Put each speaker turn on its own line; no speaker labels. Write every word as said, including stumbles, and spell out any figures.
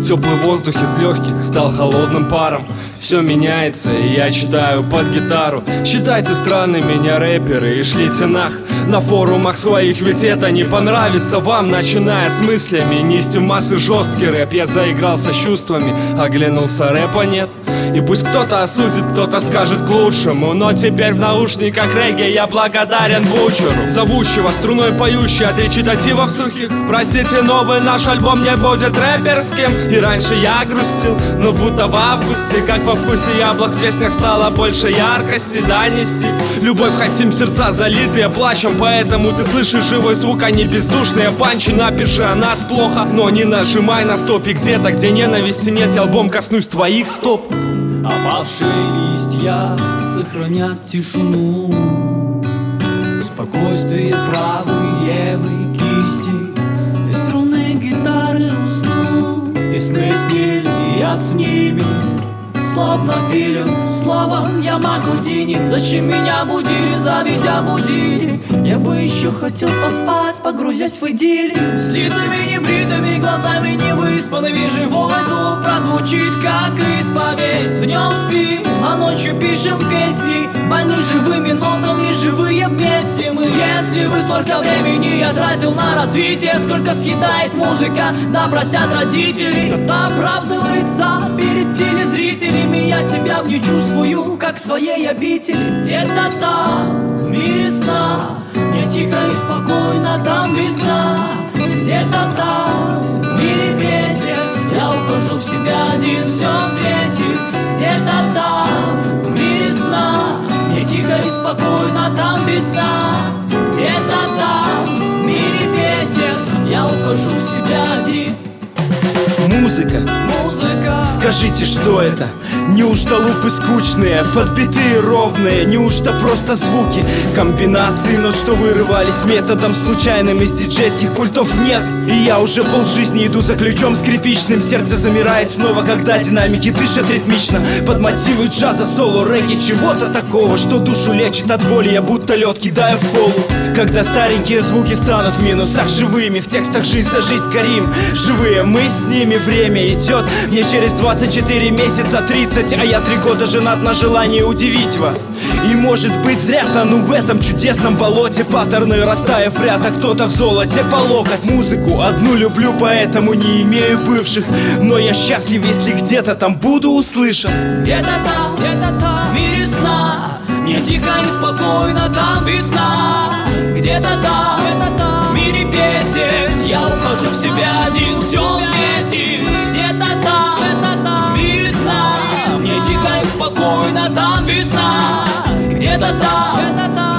Теплый воздух из легких стал холодным паром. Все меняется, и я читаю под гитару. Считайте странны меня рэперы и шлите нах на форумах своих, ведь это не понравится вам. Начиная с мыслями, нести в массы жесткий рэп. Я заигрался с чувствами, оглянулся, рэпа нет. И пусть кто-то осудит, кто-то скажет к лучшему, но теперь в наушниках регги я благодарен Бучеру, зовущего струной поющий от речитативов сухих. Простите, новый наш альбом не будет рэперским. И раньше я грустил, но будто в августе, как во вкусе яблок, в песнях стало больше яркости, да, нести любовь хотим, сердца залитые плачем. Поэтому ты слышишь живой звук, а не бездушные панчи. Напиши о нас плохо, но не нажимай на стоп. И где-то, где ненависти нет, я лбом коснусь твоих стоп.
Опавшие листья сохранят тишину, спокойствие правой, левой кисти, и струны гитары уснут, и сны снили, я с ними, словно фильм, словом я Гудини. Зачем меня будили, заведя будильник? Я бы еще хотел поспать, погрузясь в идиллию. С лицами небритыми, глазами невыспанными, живой звук прозвучит, как исповедь. Днем спим, а ночью пишем песни, больны живыми нотами, живые вместе мы. Если бы столько времени я тратил на развитие, сколько съедает музыка, да простят родители, кто-то оправдывается перед телезрителями. Я себя в ней чувствую, как в своей обители. Где-то там, в мире сна, мне тихо и спокойно там без сна. Где-то там, в мире песен, я ухожу в себя один, все взвесив. Где-то там, в мире сна, мне тихо и спокойно там без сна. Где-то там, в мире песен, я ухожу в себя один.
Музыка.
Музыка.
Скажите, что это? Неужто лупы скучные, подбитые ровные? Неужто просто звуки, комбинации, но что вырывались методом случайным из диджейских пультов? Нет. И я уже полжизни иду за ключом скрипичным. Сердце замирает снова, когда динамики дышат ритмично под мотивы джаза, соло, регги, чего-то такого, что душу лечит от боли. Я будто лед кидаю в колу. Когда старенькие звуки станут в минусах живыми, в текстах жизнь за жизнь горим. Живые мы с ними, время идет. Мне через двадцать четыре месяца тридцать, а я три года женат на желании удивить вас. И может быть зря тону в этом чудесном болоте, паттерны растаяв в ряд, а кто-то в золоте по локоть. Музыку одну люблю, поэтому не имею бывших, но я счастлив, если где-то там буду услышан.
Где-то там, где-то там, в мире сна, мне тихо и спокойно там без сна. Где-то там, где-то там, в мире песен, я ухожу в себя один, все взвесив. Где-то там, где-то там, в мире сна, мне тихо и спокойно там без сна. Где-то там, где-то там.